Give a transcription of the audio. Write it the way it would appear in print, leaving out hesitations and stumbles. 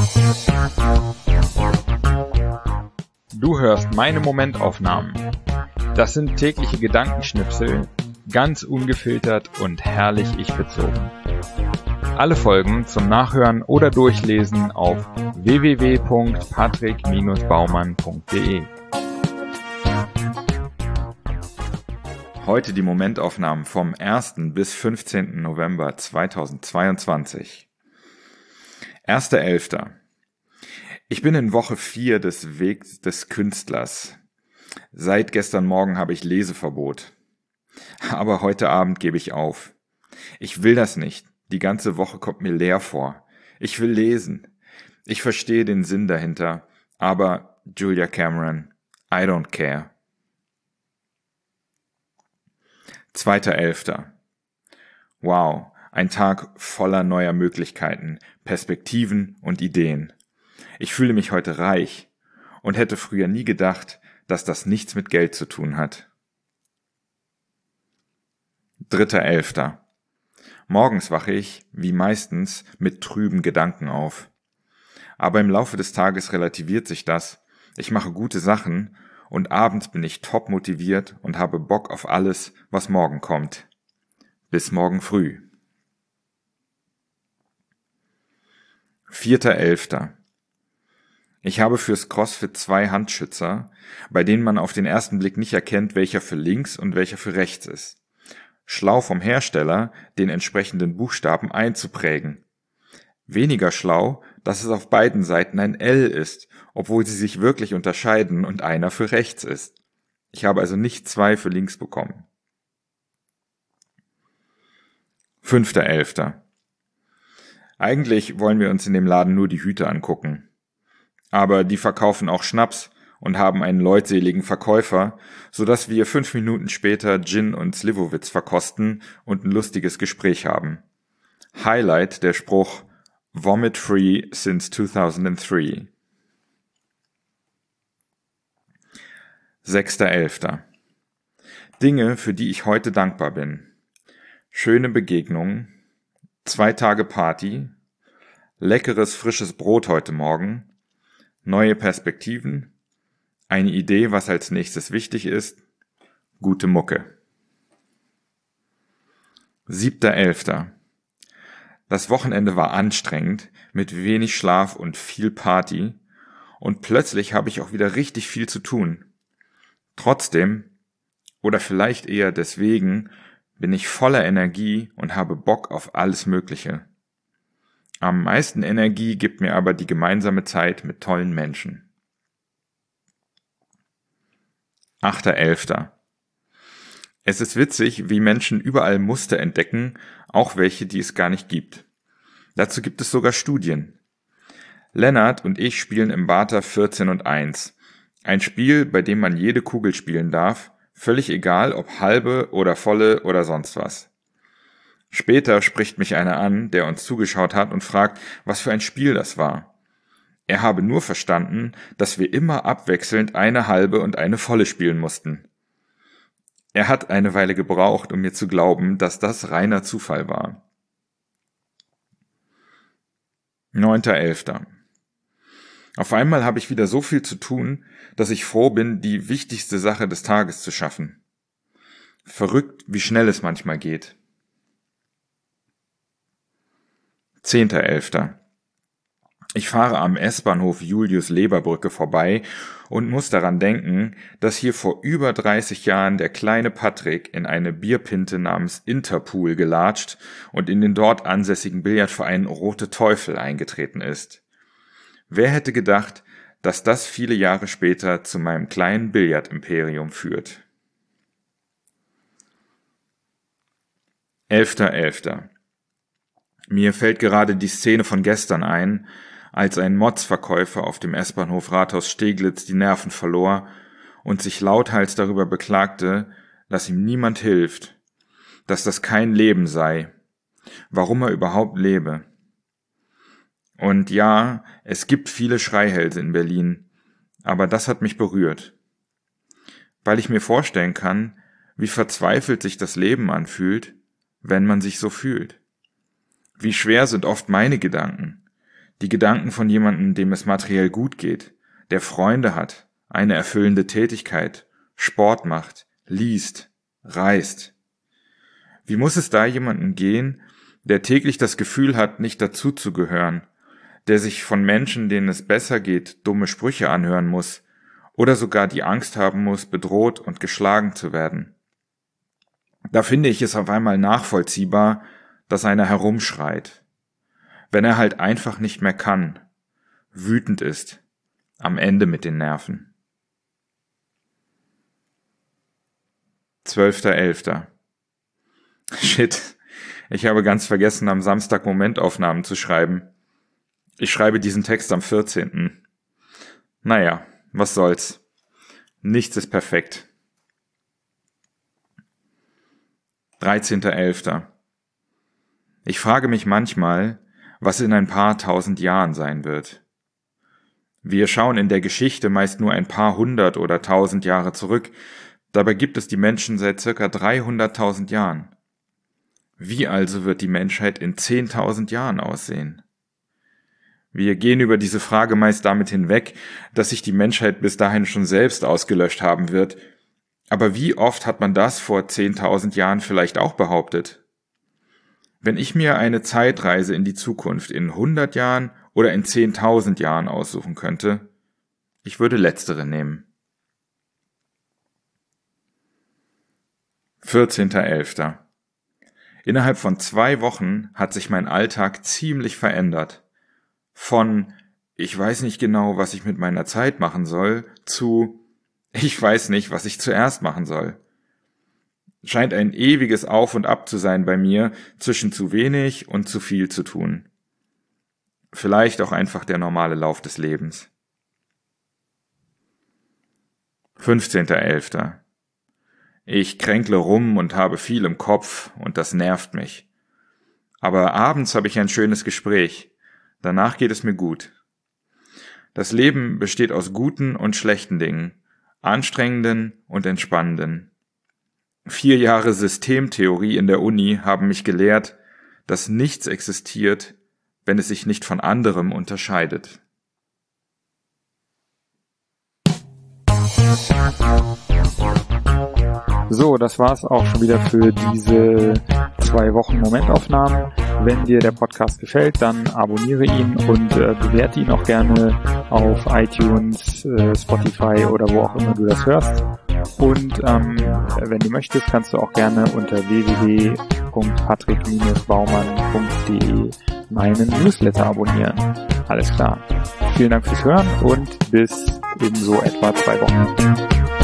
Du hörst meine Momentaufnahmen. Das sind tägliche Gedankenschnipsel, ganz ungefiltert und herrlich ich-bezogen. Alle Folgen zum Nachhören oder Durchlesen auf www.patrick-baumann.de. Heute die Momentaufnahmen vom 1. bis 15. November 2022. 1.11. Ich bin in Woche 4 des Wegs des Künstlers. Seit gestern Morgen habe ich Leseverbot. Aber heute Abend gebe ich auf. Ich will das nicht. Die ganze Woche kommt mir leer vor. Ich will lesen. Ich verstehe den Sinn dahinter. Aber, Julia Cameron, I don't care. 2.11. Wow, ein Tag voller neuer Möglichkeiten, Perspektiven und Ideen. Ich fühle mich heute reich und hätte früher nie gedacht, dass das nichts mit Geld zu tun hat. 3.11. Morgens wache ich, wie meistens, mit trüben Gedanken auf. Aber im Laufe des Tages relativiert sich das. Ich mache gute Sachen und abends bin ich top motiviert und habe Bock auf alles, was morgen kommt. Bis morgen früh. 4.11. Ich habe fürs CrossFit 2 Handschützer, bei denen man auf den ersten Blick nicht erkennt, welcher für links und welcher für rechts ist. Schlau vom Hersteller, den entsprechenden Buchstaben einzuprägen. Weniger schlau, dass es auf beiden Seiten ein L ist, obwohl sie sich wirklich unterscheiden und einer für rechts ist. Ich habe also nicht 2 für links bekommen. 5.11. Eigentlich wollen wir uns in dem Laden nur die Hüte angucken. Aber die verkaufen auch Schnaps und haben einen leutseligen Verkäufer, sodass wir 5 Minuten später Gin und Slivovitz verkosten und ein lustiges Gespräch haben. Highlight der Spruch Vomit free since 2003. 6.11. Dinge, für die ich heute dankbar bin. Schöne Begegnungen, 2 Tage Party, leckeres frisches Brot heute Morgen, neue Perspektiven, eine Idee, was als nächstes wichtig ist, gute Mucke. 7.11. Das Wochenende war anstrengend, mit wenig Schlaf und viel Party, und plötzlich habe ich auch wieder richtig viel zu tun. Trotzdem, oder vielleicht eher deswegen, bin ich voller Energie und habe Bock auf alles Mögliche. Am meisten Energie gibt mir aber die gemeinsame Zeit mit tollen Menschen. 8.11. Es ist witzig, wie Menschen überall Muster entdecken, auch welche, die es gar nicht gibt. Dazu gibt es sogar Studien. Lennart und ich spielen im Barter 14 und 1. Ein Spiel, bei dem man jede Kugel spielen darf, völlig egal, ob halbe oder volle oder sonst was. Später spricht mich einer an, der uns zugeschaut hat und fragt, was für ein Spiel das war. Er habe nur verstanden, dass wir immer abwechselnd eine halbe und eine volle spielen mussten. Er hat eine Weile gebraucht, um mir zu glauben, dass das reiner Zufall war. 9.11. Auf einmal habe ich wieder so viel zu tun, dass ich froh bin, die wichtigste Sache des Tages zu schaffen. Verrückt, wie schnell es manchmal geht. 10.11. Ich fahre am S-Bahnhof Julius-Leber-Brücke vorbei und muss daran denken, dass hier vor über 30 Jahren der kleine Patrick in eine Bierpinte namens Interpool gelatscht und in den dort ansässigen Billardverein Rote Teufel eingetreten ist. Wer hätte gedacht, dass das viele Jahre später zu meinem kleinen Billardimperium führt? 11.11. Mir fällt gerade die Szene von gestern ein, als ein Motzverkäufer auf dem S-Bahnhof Rathaus-Steglitz die Nerven verlor und sich lauthals darüber beklagte, dass ihm niemand hilft, dass das kein Leben sei, warum er überhaupt lebe. Und ja, es gibt viele Schreihälse in Berlin, aber das hat mich berührt, weil ich mir vorstellen kann, wie verzweifelt sich das Leben anfühlt, wenn man sich so fühlt. Wie schwer sind oft meine Gedanken, Die Gedanken von jemandem, dem es materiell gut geht, der Freunde hat, eine erfüllende Tätigkeit, Sport macht, liest, reist. Wie muss es da jemanden gehen, der täglich das Gefühl hat, nicht dazuzugehören, der sich von Menschen, denen es besser geht, dumme Sprüche anhören muss oder sogar die Angst haben muss, bedroht und geschlagen zu werden? Da finde ich es auf einmal nachvollziehbar, dass einer herumschreit. Wenn er halt einfach nicht mehr kann, wütend ist, am Ende mit den Nerven. 12.11. Shit, ich habe ganz vergessen, am Samstag Momentaufnahmen zu schreiben. Ich schreibe diesen Text am 14. Naja, was soll's. Nichts ist perfekt. 13.11. Ich frage mich manchmal, was in ein paar tausend Jahren sein wird. Wir schauen in der Geschichte meist nur ein paar hundert oder tausend Jahre zurück, dabei gibt es die Menschen seit ca. 300.000 Jahren. Wie also wird die Menschheit in 10.000 Jahren aussehen? Wir gehen über diese Frage meist damit hinweg, dass sich die Menschheit bis dahin schon selbst ausgelöscht haben wird. Aber wie oft hat man das vor 10.000 Jahren vielleicht auch behauptet? Wenn ich mir eine Zeitreise in die Zukunft in 100 Jahren oder in 10.000 Jahren aussuchen könnte, ich würde letztere nehmen. 14.11. Innerhalb von 2 Wochen hat sich mein Alltag ziemlich verändert. Von ich weiß nicht genau, was ich mit meiner Zeit machen soll, zu ich weiß nicht, was ich zuerst machen soll. Scheint ein ewiges Auf und Ab zu sein bei mir, zwischen zu wenig und zu viel zu tun. Vielleicht auch einfach der normale Lauf des Lebens. 15.11. Ich kränkle rum und habe viel im Kopf und das nervt mich. Aber abends habe ich ein schönes Gespräch. Danach geht es mir gut. Das Leben besteht aus guten und schlechten Dingen, anstrengenden und entspannenden. 4 Jahre Systemtheorie in der Uni haben mich gelehrt, dass nichts existiert, wenn es sich nicht von anderem unterscheidet. So, das war's auch schon wieder für diese 2 Wochen Momentaufnahmen. Wenn dir der Podcast gefällt, dann abonniere ihn und bewerte ihn auch gerne auf iTunes, Spotify oder wo auch immer du das hörst. Und wenn du möchtest, kannst du auch gerne unter www.patrick-baumann.de meinen Newsletter abonnieren. Alles klar. Vielen Dank fürs Hören und bis in so etwa 2 Wochen.